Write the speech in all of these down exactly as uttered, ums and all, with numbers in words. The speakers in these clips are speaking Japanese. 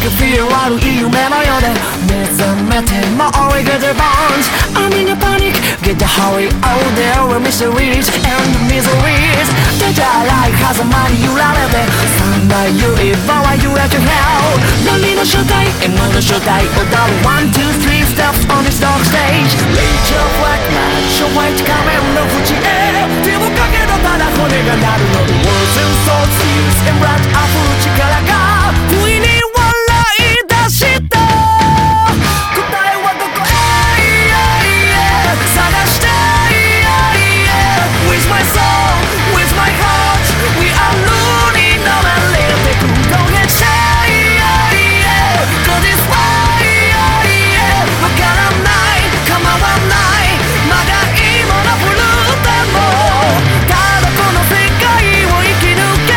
like a feel 悪い夢のようで目覚めても we get the bones I'm in a panic get the hurry oh there were mysteries and miseries 出たらい狭間に揺られて三大言えばは you at your hell 何の正体 M の正体踊る one two three steps on this dark stage Reach your black light show white 仮面の縁へ手をかけたただ骨が鳴るの The words and thoughts feels and blood 溢る力が不意に笑い出した答えはどこへ探して With my soul, with my heart We are running on a little Go ahead say Go this way わからない構わないまだいいもの振るってもただこの世界を生き抜け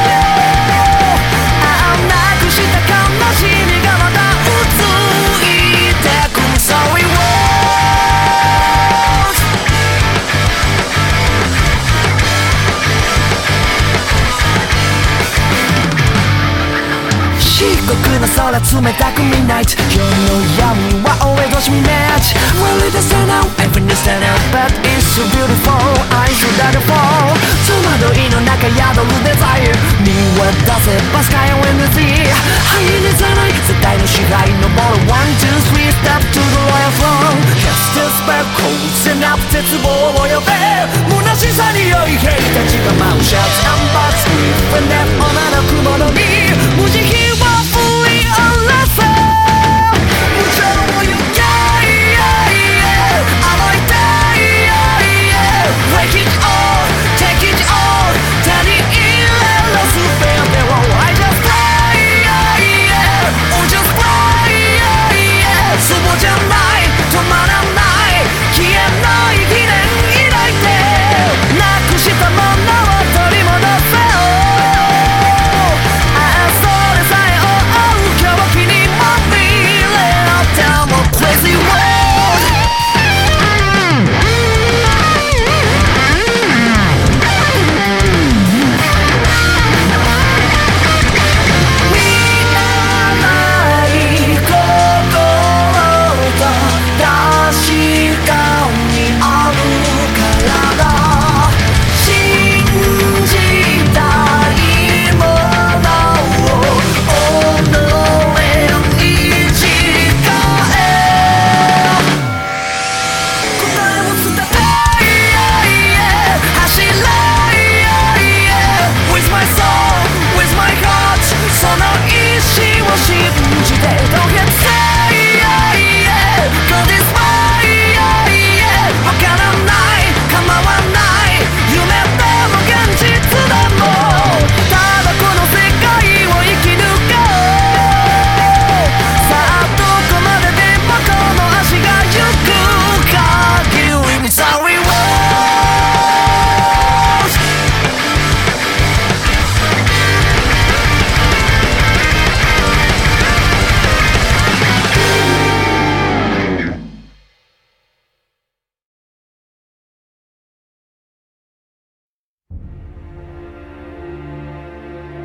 ああなくした悲しみがまたうついてく Sorry words 漆黒な空冷たく Midnight 夜の闇は俺としみ Match Really the sun out Everything is stand out But it's so beautiful I should let it fall 戸惑いの中宿るデザイン見渡せば Sky and the sea 灰にさない世界の支配登る One two three step to the royal throne Cast a spell Closing up 絶望を呼べ虚しさに酔い兵たちが舞う Shouts and butts With a net 女の雲の実無慈悲